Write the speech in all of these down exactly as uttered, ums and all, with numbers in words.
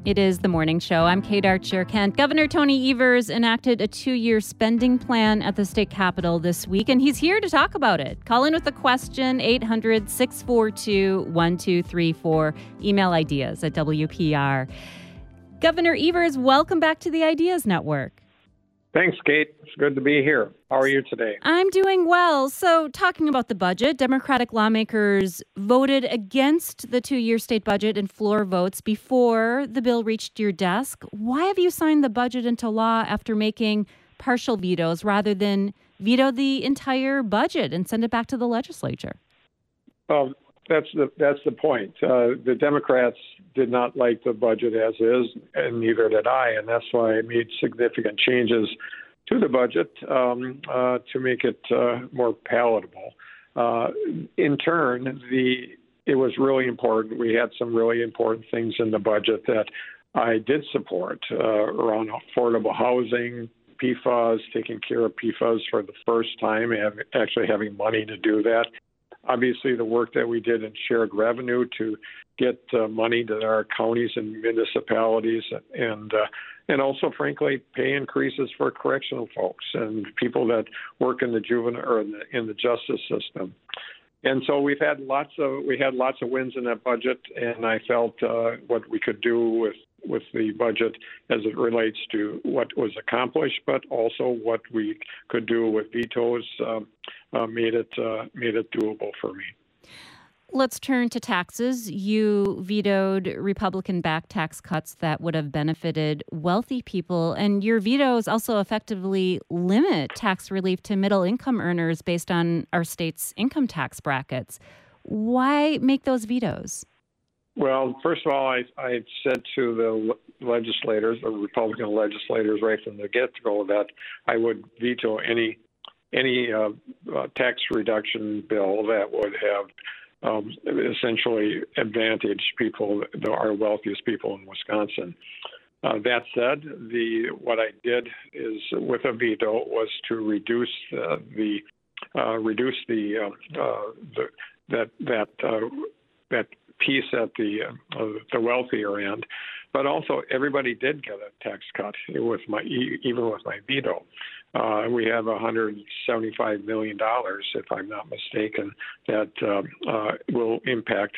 It is the morning show. I'm Kate Archer Kent. Governor Tony Evers enacted a two-year spending plan at the state capitol this week, and he's here to talk about it. Call in with a question, eight hundred, six four two, one two three four. Email ideas at W P R. Governor Evers, welcome back to the Ideas Network. Thanks, Kate. It's good to be here. How are you today? I'm doing well. So, talking about the budget, Democratic lawmakers voted against the two-year state budget in floor votes before the bill reached your desk. Why have you signed the budget into law after making partial vetoes rather than veto the entire budget and send it back to the legislature? Well, that's the that's the point. Uh, the Democrats did not like the budget as is, and neither did I, and that's why I made significant changes to the budget um, uh, to make it uh, more palatable. Uh, in turn, the it was really important. We had some really important things in the budget that I did support uh, around affordable housing, P FAS, taking care of P FAS for the first time, and actually having money to do that. Obviously, the work that we did in shared revenue to get uh, money to our counties and municipalities, and uh, and also, frankly, pay increases for correctional folks and people that work in the juvenile or in the, in the justice system. And so we've had lots of we had lots of wins in that budget, and I felt uh, what we could do with with the budget as it relates to what was accomplished, but also what we could do with vetoes um, uh, made it uh, made it doable for me. Let's turn to taxes. You vetoed Republican-backed tax cuts that would have benefited wealthy people, and your vetoes also effectively limit tax relief to middle-income earners based on our state's income tax brackets. Why make those vetoes? Well, first of all, I, I said to the legislators, the Republican legislators, right from the get-go, that I would veto any any uh, uh, tax reduction bill that would have um, essentially advantaged people, the, our wealthiest people in Wisconsin. Uh, that said, the what I did is with a veto was to reduce uh, the uh, reduce the, uh, uh, the that that uh, that. piece at the uh, the wealthier end, but also everybody did get a tax cut with my even with my veto. Uh, we have one hundred seventy-five million dollars, if I'm not mistaken, that uh, uh, will impact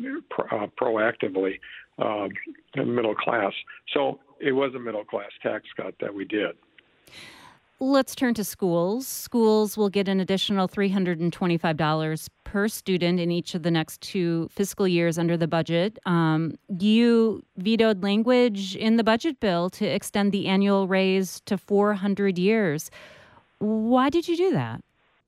uh, proactively uh, the middle class. So it was a middle class tax cut that we did. Let's turn to schools. Schools will get an additional three hundred twenty-five dollars per student in each of the next two fiscal years under the budget. Um, you vetoed language in the budget bill to extend the annual raise to four hundred years. Why did you do that?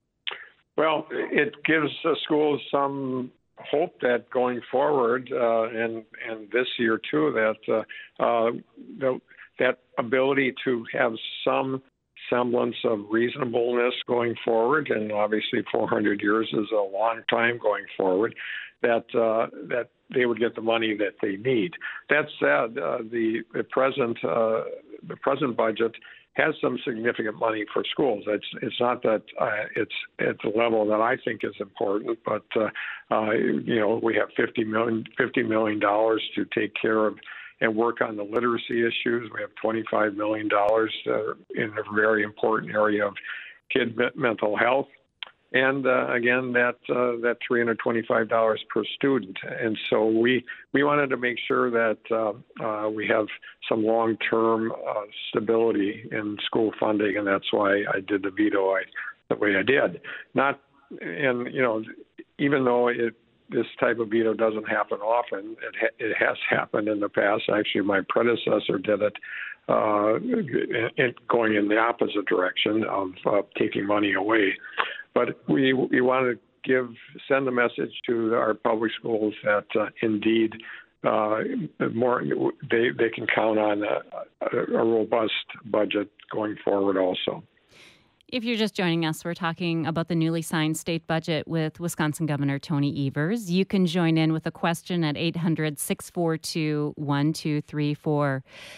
Well, it gives uh, schools some hope that going forward, uh, and and this year too, that uh, uh, the, that ability to have some semblance of reasonableness going forward, and obviously four hundred years is a long time going forward, that uh, that they would get the money that they need. That said, uh, the the present uh, the present budget has some significant money for schools. It's it's not that uh, it's at the level that I think is important, but uh, uh, you know we have fifty million fifty million dollars to take care of and work on the literacy issues. We have twenty-five million dollars uh, in a very important area of kid mental health. And uh, again, that uh, that three hundred twenty-five dollars per student. And so we we wanted to make sure that uh, uh, we have some long-term uh, stability in school funding, and that's why I did the veto I, the way I did. Not, and you know, even though it this type of veto doesn't happen often. It, ha- it has happened in the past. Actually, my predecessor did it uh, in, going in the opposite direction of uh, taking money away. But we we want to give send a message to our public schools that uh, indeed uh, more they they can count on a, a robust budget going forward also. If you're just joining us, we're talking about the newly signed state budget with Wisconsin Governor Tony Evers. You can join in with a question at eight hundred, six four two, one two three four.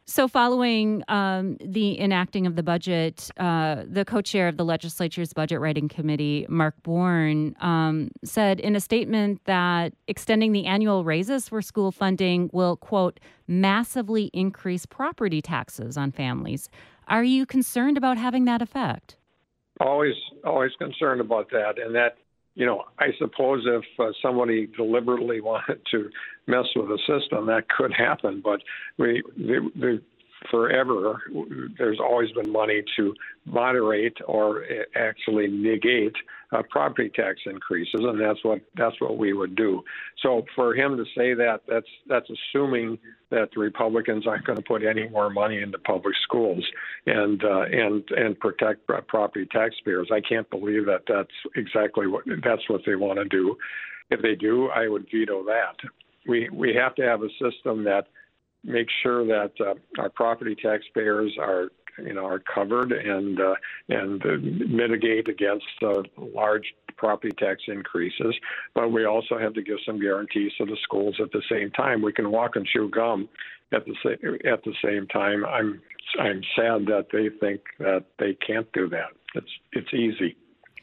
So following um, the enacting of the budget, uh, the co-chair of the legislature's budget writing committee, Mark Bourne, um, said in a statement that extending the annual raises for school funding will, quote, massively increase property taxes on families. Are you concerned about having that effect? Always, always concerned about that. And that, you know, I suppose if uh, somebody deliberately wanted to mess with the system, that could happen. But we, the, the, forever, there's always been money to moderate or actually negate uh, property tax increases, and that's what that's what we would do. So for him to say that, that's that's assuming that the Republicans aren't going to put any more money into public schools and uh, and and protect property taxpayers. I can't believe that that's exactly what that's what they want to do. If they do, I would veto that. We we have to have a system that make sure that uh, our property taxpayers are, you know, are covered and uh, and uh, mitigate against uh, large property tax increases. But we also have to give some guarantees to the schools at the same time. We can walk and chew gum at the sa- at the same time. I'm I'm sad that they think that they can't do that. It's it's easy.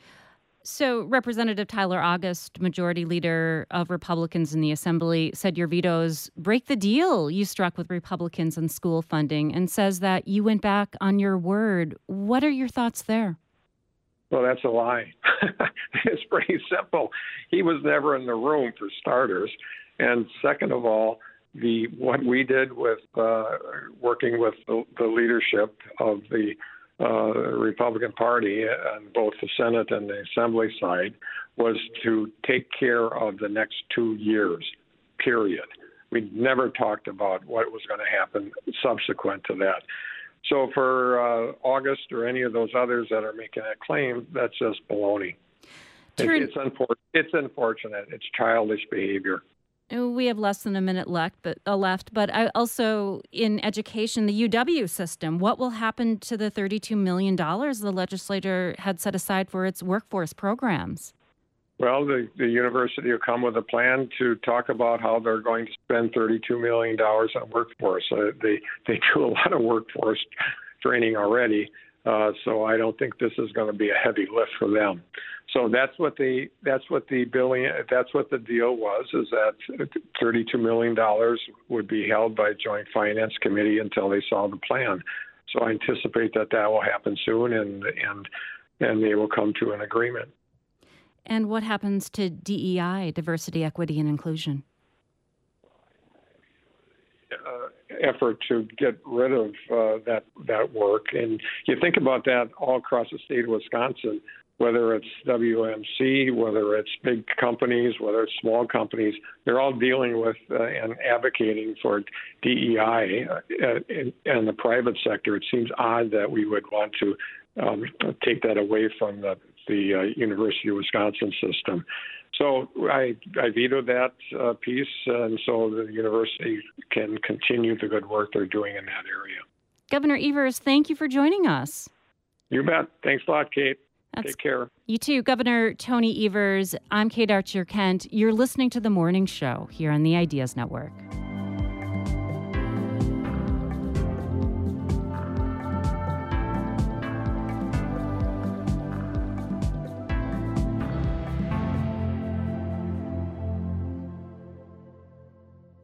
So Representative Tyler August, Majority Leader of Republicans in the Assembly, said your vetoes break the deal you struck with Republicans on school funding and says that you went back on your word. What are your thoughts there? Well, that's a lie. It's pretty simple. He was never in the room, for starters. And second of all, the what we did with uh, working with the, the leadership of the Uh, Republican Party on both the Senate and the Assembly side was to take care of the next two years, period. We never talked about what was going to happen subsequent to that. So for uh, August or any of those others that are making that claim, that's just baloney. Turn- it's, unfor- it's unfortunate. It's childish behavior. We have less than a minute left, but uh, left. But I also, in education, the U W system, what will happen to the thirty-two million dollars the legislature had set aside for its workforce programs? Well, the, the university will come with a plan to talk about how they're going to spend thirty-two million dollars on workforce. Uh, they they do a lot of workforce training already, uh, so I don't think this is going to be a heavy lift for them. So that's what the that's what the billion that's what the deal was, is that thirty-two million dollars would be held by Joint Finance Committee until they saw the plan. So I anticipate that that will happen soon, and and and they will come to an agreement. And what happens to D E I, diversity, equity, and inclusion? Uh, effort to get rid of uh, that that work, and you think about that all across the state of Wisconsin. Whether it's W M C, whether it's big companies, whether it's small companies, they're all dealing with uh, and advocating for D E I uh, in, in the private sector. It seems odd that we would want to um, take that away from the, the uh, University of Wisconsin system. So I, I vetoed that uh, piece, and so the university can continue the good work they're doing in that area. Governor Evers, thank you for joining us. You bet. Thanks a lot, Kate. That's, Take care. You too. Governor Tony Evers. I'm Kate Archer Kent. You're listening to The Morning Show here on the Ideas Network.